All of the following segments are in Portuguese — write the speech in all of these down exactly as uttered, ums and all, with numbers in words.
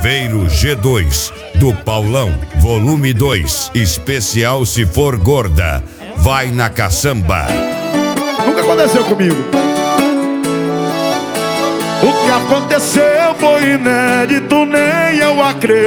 Chaveiro G dois, do Paulão, volume dois, especial Se For Gorda, vai na caçamba. Nunca aconteceu comigo. O que aconteceu foi inédito, nem eu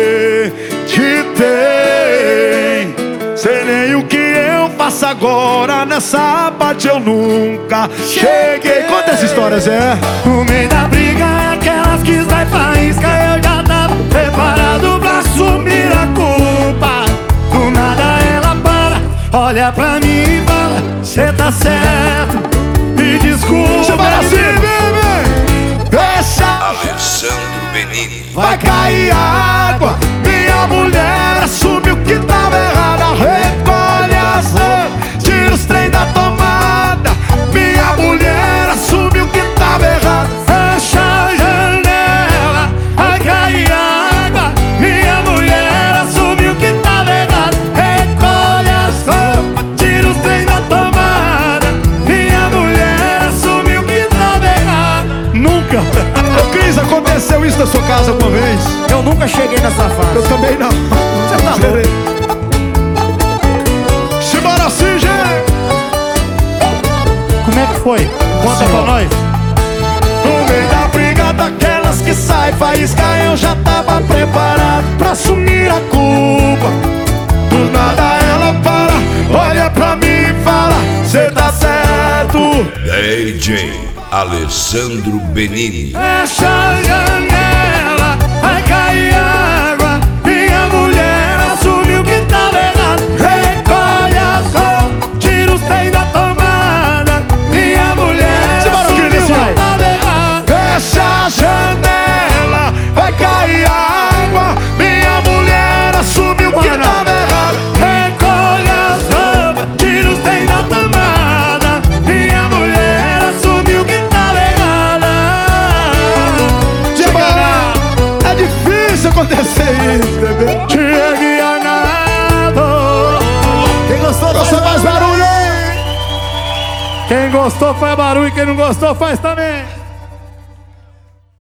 acreditei. Sei nem o que eu faço agora, nessa parte eu nunca cheguei. Conta essa história, Zé. No meio da briga é aquelas que sai faísca. Eu já tava preparado pra assumir a culpa. Do nada ela para, olha pra mim e fala: cê tá certo, me desculpa. Você vai assim, bebê. Deixa Alessandro Benini. vai cair água. Minha mulher assume o que tava errado. Recolhe as roupas, tira os trem da tomada. Minha mulher assume o que tava errado. Fecha a janela, vai cair água. Minha mulher assume o que tava errado. Recolhe as roupas, tira os trem da tomada. Minha mulher assume o que tava errado. Nunca. Ô Cris, aconteceu isso na sua casa uma vez? Eu nunca cheguei nessa fase. Eu também não. Você tá louco? Simbora assim, gente. Como é que foi? Conta pra nós. No meio da briga daquelas que sai faísca, eu já tava preparado pra assumir a culpa. Do nada ela para, olha pra mim e fala: cê tá certo. D J Alessandro Benini. Fecha a janela, vai cair água. Minha mulher assume o que tava errado. Recolhe as roupas, tira os trem da tomada. Minha mulher assume o que tava errado. Fecha a janela, vai cair água. Minha mulher assume o que tava errado. Recolhe as roupas, tira os trem da tomada. Minha mulher assume o que tava errado. É difícil acontecer isso, bebê. Diego e Arnaldo. Quem gostou, Você faz barulho aí. Quem gostou faz barulho, quem não gostou faz também.